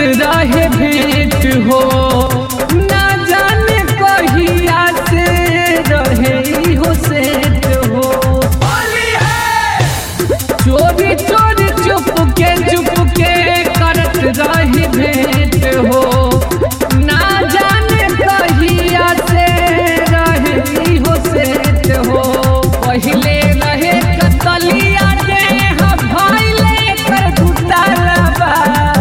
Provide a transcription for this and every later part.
रहे भेंट हो ना जाने कहिया से रहे हो सेट हो। चोरी चोरी चुप के करत रहे भेंट हो ना जाने कहिया से रहे हो सेट हो। पहिले रहे कतलिया दे भाईले कर दुतालबा,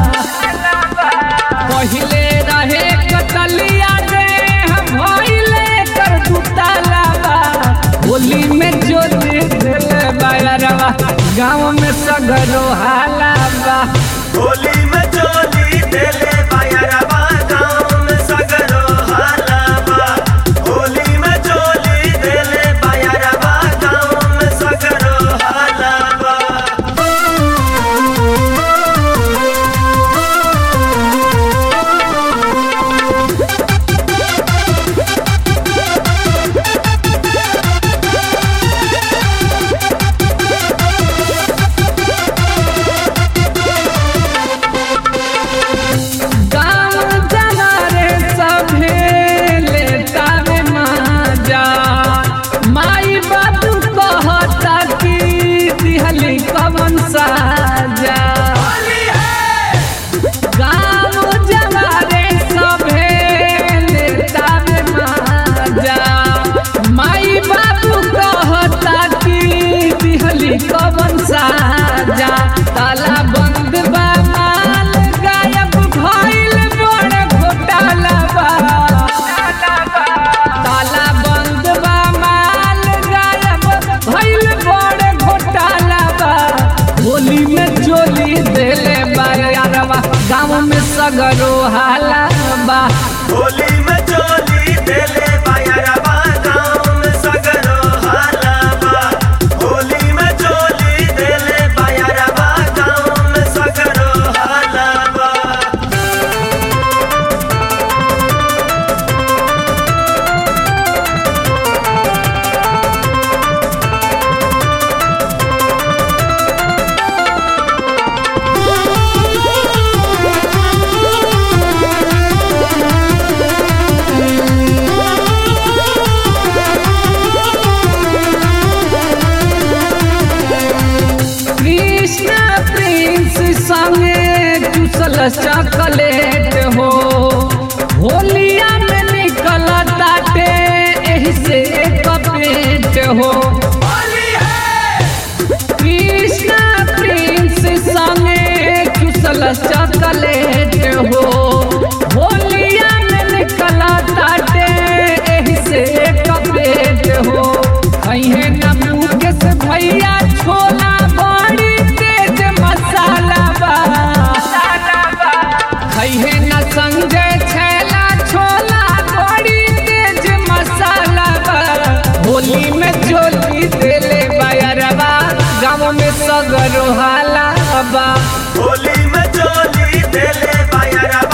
पहिले रहे कतलिया दे भाईले कर दुतालबा। होली में जोली दिले बायरवा गाँव में सगरो हालाबा। होली में जोली दिले बायरवा गाँव में सगरो हालाबा। होली में जोली दिले बायरवा गाँव में सगरो हालाबा। कवन साजा ताला बंद बा माल गायब भइल बड़ घोटाला बा। ताला बंद बा माल गायब भइल बड़ घोटाला बा। होली में चोली देले बायरवा गाँव में सगरो हाला बा। होली में चोली दिले बायरवा गाँव में सगरो हालाबा। होली में चोली दिले बायरवा गाँव में सगरो हालाबा। चॉकलेट हो होलिया में निकल ताटे एही से कपेट हो। कृष्णा प्रिंस संगे चुसल चॉकलेट हो होलिया में निकल ताटे एही से कपेट हो। कहीं न मुकेश भैया छोला बड़ी तेज मसाला बा। कहे न संजय छैला छोला बड़ी तेज मसाला बा। होली में चोली देले बायरवा गाँव में सगरो हाला बा। होली में चोली दिले बायरवा